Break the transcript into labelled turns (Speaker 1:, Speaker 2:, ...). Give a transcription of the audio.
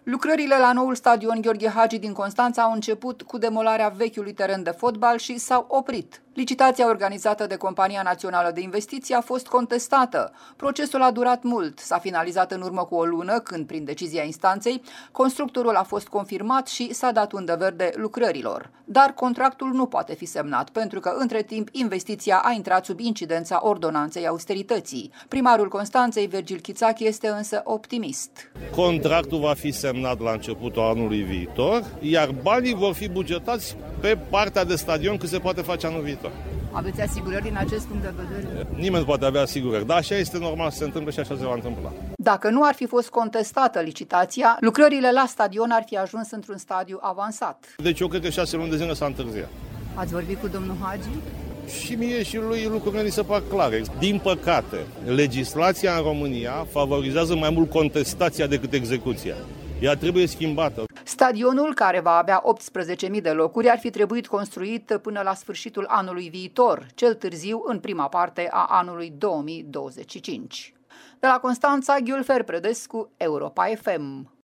Speaker 1: Lucrările la noul stadion Gheorghe Hagi din Constanța au început cu demolarea vechiului teren de fotbal și s-au oprit. Licitația organizată de Compania Națională de Investiții a fost contestată. Procesul a durat mult, s-a finalizat în urmă cu o lună, când, prin decizia instanței, constructorul a fost confirmat și s-a dat undă verde lucrărilor. Dar contractul nu poate fi semnat, pentru că, între timp, investiția a intrat sub incidența ordonanței austerității. Primarul Constanței, Virgil Chițache, este însă optimist.
Speaker 2: Contractul va fi semnat la începutul anului viitor, iar banii vor fi bugetați pe partea de stadion cât se poate face anul viitor.
Speaker 1: Aveți asigurări din acest punct de vedere?
Speaker 2: Nimeni nu poate avea asigurări, dar așa este normal să se întâmple și așa se va întâmpla.
Speaker 1: Dacă nu ar fi fost contestată licitația, lucrările la stadion ar fi ajuns într-un stadiu avansat.
Speaker 2: Deci eu cred că 6 luni de zile s-a întârziat.
Speaker 1: Ați vorbit cu domnul Hagi?
Speaker 2: Și mie și lui lucrurile mi se par clare. Din păcate, legislația în România favorizează mai mult contestația decât execuția. Ea trebuie schimbată.
Speaker 1: Stadionul, care va avea 18.000 de locuri, ar fi trebuit construit până la sfârșitul anului viitor, cel târziu în prima parte a anului 2025. De la Constanța, Ghiulfer Predescu, Europa FM.